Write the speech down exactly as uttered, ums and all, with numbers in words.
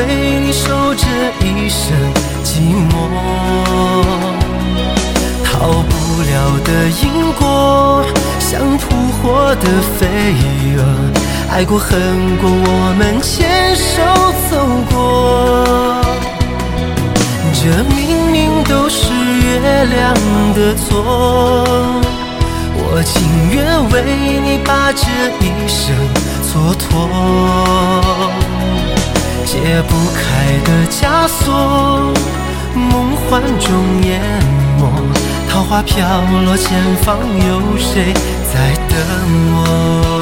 为你守这一生寂寞，逃不了的因果，像扑火的飞蛾，爱过恨过，我们牵手走过。这明明都是月亮的错，我情愿为你把这一生蹉跎。解不开的枷锁，梦幻中淹没，桃花飘落，前方有谁在等我？